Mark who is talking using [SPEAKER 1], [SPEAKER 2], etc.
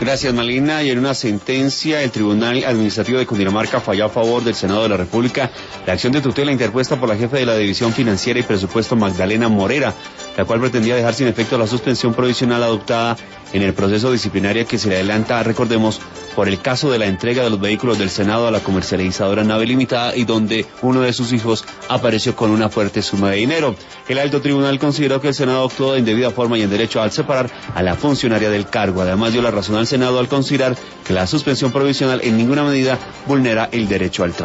[SPEAKER 1] Gracias, Malina. Y en una sentencia, el Tribunal Administrativo de Cundinamarca falló a favor del Senado de la República la acción de tutela interpuesta por la jefe de la División Financiera y Presupuesto, Magdalena Morera, la cual pretendía dejar sin efecto la suspensión provisional adoptada en el proceso disciplinario que se le adelanta, recordemos, por el caso de la entrega de los vehículos del Senado a la comercializadora Nave Limitada, y donde uno de sus hijos apareció con una fuerte suma de dinero. El alto tribunal consideró que el Senado actuó de indebida forma y en derecho al separar a la funcionaria del cargo. Además, dio la razón al Senado al considerar que la suspensión provisional en ninguna medida vulnera el derecho al trabajo.